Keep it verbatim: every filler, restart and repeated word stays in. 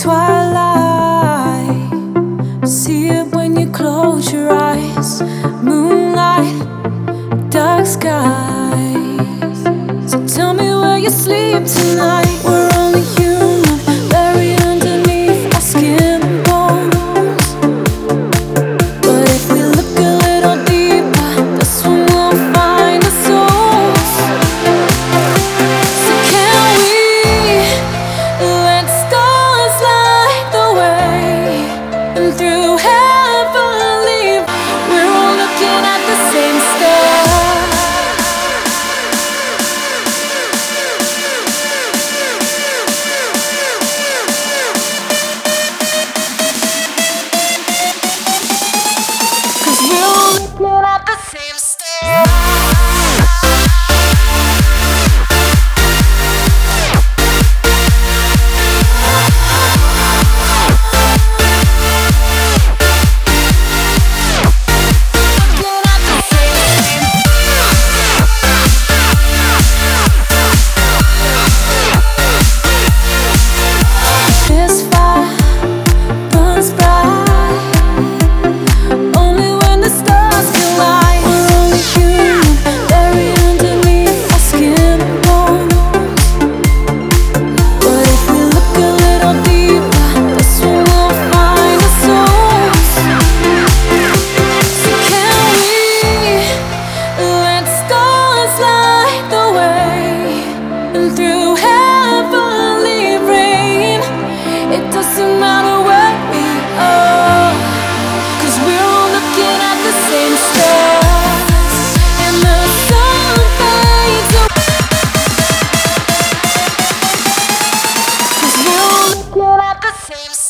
twilight. See it when you close your eyes. Moonlight, dark skies. So tell me where you sleep tonight. We're only human, buried underneath our skin and bones. But if we look a little deeper, that's when we'll find our souls. So can we let stars light the way? And through heavenly, we're all looking at the same star. Looking at the same star. This fire burns bright only when the stars collide. We're only human, buried underneath our skin and bones. But if we look a little deeper, that's when we'll find our souls. So can we let stars light the way? And through heavenly rain, it doesn't matter where we are, 'cause we're all looking at the same stars. And the sun fades away, 'cause we're all looking at the same stars.